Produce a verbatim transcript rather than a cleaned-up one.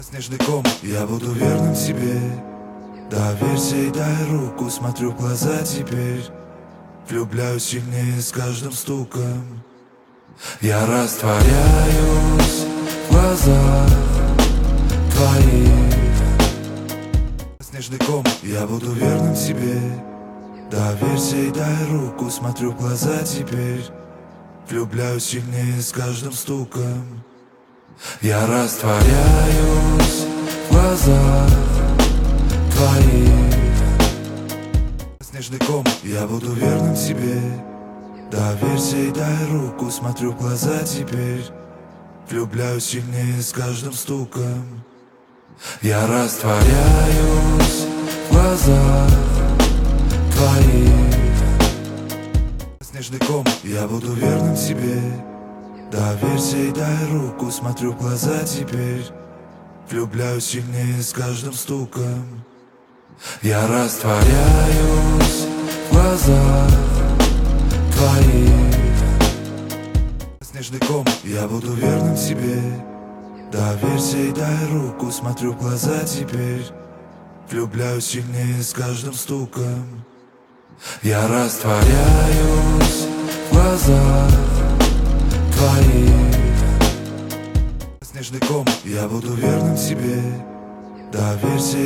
Снежный ком, я буду верным тебе. Доверься и дай руку, смотрю в глаза теперь. Влюбляюсь сильнее с каждым стуком. Я растворяюсь в глазах твоих. Снежный ком, я буду верным тебе. Доверься и дай руку, смотрю в глаза теперь. Влюбляюсь сильнее с каждым стуком. Я растворяюсь в глазах твоих. Снежный ком, я буду верным тебе. Доверься и дай руку, смотрю в глаза теперь. Влюбляюсь сильнее с каждым стуком. Я растворяюсь в глазах твоих. Снежный ком, я буду верным тебе. Доверься и дай руку, смотрю в глаза теперь. Влюбляюсь сильнее с каждым стуком. Я растворяюсь в глазах твоих. Снежный ком, я буду верным тебе. Доверься и дай руку, смотрю в глаза теперь. Влюбляюсь сильнее с каждым стуком. Я растворяюсь в глазах твоих. Снежный ком, я буду верным тебе. Доверься